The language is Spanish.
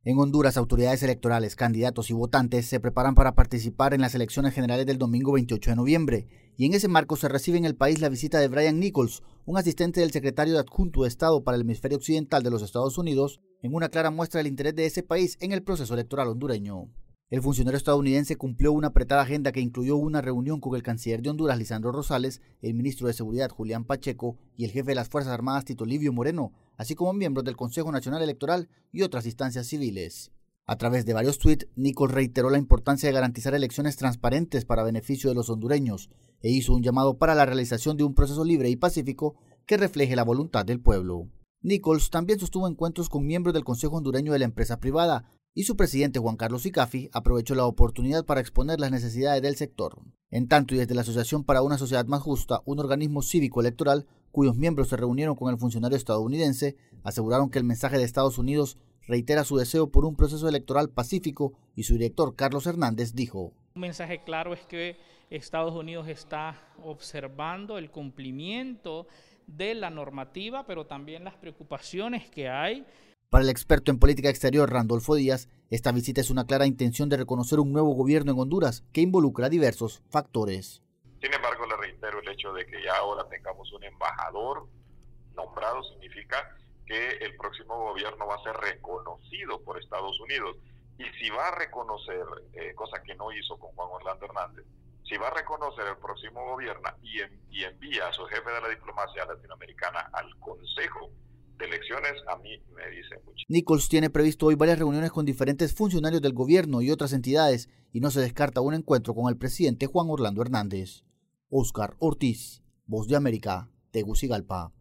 En Honduras, autoridades electorales, candidatos y votantes se preparan para participar en las elecciones generales del domingo 28 de noviembre. Y en ese marco se recibe en el país la visita de Brian Nichols, un asistente del secretario adjunto de Estado para el hemisferio occidental de los Estados Unidos, en una clara muestra del interés de ese país en el proceso electoral hondureño. El funcionario estadounidense cumplió una apretada agenda que incluyó una reunión con el canciller de Honduras, Lisandro Rosales, el ministro de Seguridad, Julián Pacheco, y el jefe de las Fuerzas Armadas, Tito Livio Moreno, así como miembros del Consejo Nacional Electoral y otras instancias civiles. A través de varios tuits, Nichols reiteró la importancia de garantizar elecciones transparentes para beneficio de los hondureños e hizo un llamado para la realización de un proceso libre y pacífico que refleje la voluntad del pueblo. Nichols también sostuvo encuentros con miembros del Consejo Hondureño de la Empresa Privada, y su presidente Juan Carlos Icafi aprovechó la oportunidad para exponer las necesidades del sector. En tanto, y desde la Asociación para una Sociedad Más Justa, un organismo cívico electoral, cuyos miembros se reunieron con el funcionario estadounidense, aseguraron que el mensaje de Estados Unidos reitera su deseo por un proceso electoral pacífico, y su director, Carlos Hernández, dijo: Un mensaje claro es que Estados Unidos está observando el cumplimiento de la normativa, pero también las preocupaciones que hay. Para el experto en política exterior Randolfo Díaz, esta visita es una clara intención de reconocer un nuevo gobierno en Honduras que involucra diversos factores. Sin embargo, le reitero el hecho de que ya ahora tengamos un embajador nombrado, significa que el próximo gobierno va a ser reconocido por Estados Unidos. Y si va a reconocer, cosa que no hizo con Juan Orlando Hernández, si va a reconocer el próximo gobierno y envía a su jefe de la diplomacia latinoamericana al Consejo de Elecciones, a mí me dice mucho. Nichols tiene previsto hoy varias reuniones con diferentes funcionarios del gobierno y otras entidades, y no se descarta un encuentro con el presidente Juan Orlando Hernández. Oscar Ortiz, Voz de América, Tegucigalpa.